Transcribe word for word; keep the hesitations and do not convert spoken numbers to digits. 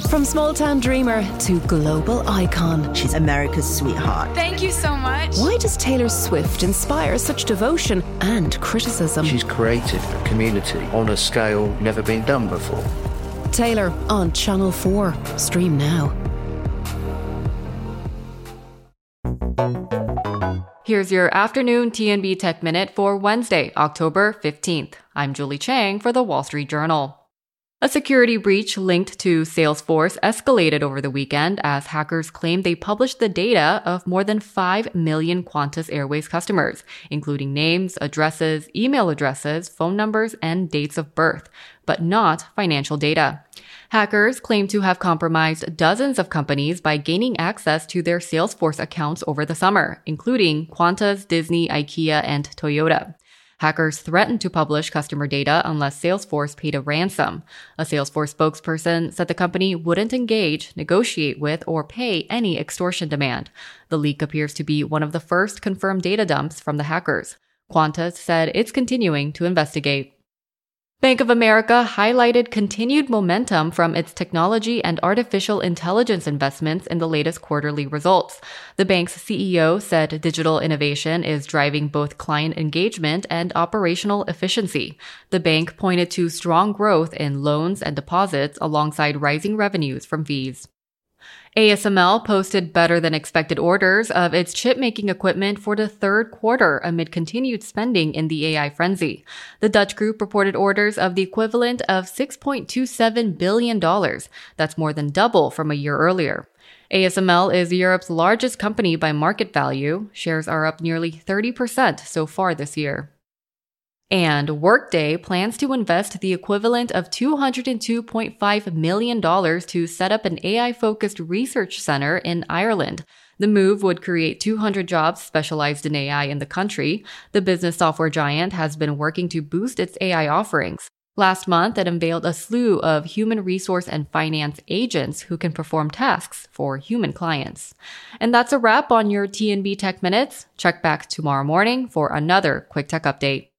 From small-town dreamer to global icon. She's America's sweetheart. Thank you so much. Why does Taylor Swift inspire such devotion and criticism? She's created a community on a scale never been done before. Taylor on Channel four. Stream now. Here's your afternoon T N B Tech Minute for Wednesday, October fifteenth. I'm Julie Chang for The Wall Street Journal. A security breach linked to Salesforce escalated over the weekend as hackers claimed they published the data of more than five million Qantas Airways customers, including names, addresses, email addresses, phone numbers, and dates of birth, but not financial data. Hackers claim to have compromised dozens of companies by gaining access to their Salesforce accounts over the summer, including Qantas, Disney, IKEA, and Toyota. Hackers threatened to publish customer data unless Salesforce paid a ransom. A Salesforce spokesperson said the company wouldn't engage, negotiate with, or pay any extortion demand. The leak appears to be one of the first confirmed data dumps from the hackers. Qantas said it's continuing to investigate. Bank of America highlighted continued momentum from its technology and artificial intelligence investments in the latest quarterly results. The bank's C E O said digital innovation is driving both client engagement and operational efficiency. The bank pointed to strong growth in loans and deposits alongside rising revenues from fees. A S M L posted better than expected orders of its chip-making equipment for the third quarter amid continued spending in the A I frenzy. The Dutch group reported orders of the equivalent of six point two seven billion dollars. That's more than double from a year earlier. A S M L is Europe's largest company by market value. Shares are up nearly thirty percent so far this year. And Workday plans to invest the equivalent of two hundred two point five million dollars to set up an A I-focused research center in Ireland. The move would create two hundred jobs specialized in A I in the country. The business software giant has been working to boost its A I offerings. Last month, it unveiled a slew of human resource and finance agents who can perform tasks for human clients. And that's a wrap on your T N B Tech Minutes. Check back tomorrow morning for another quick tech update.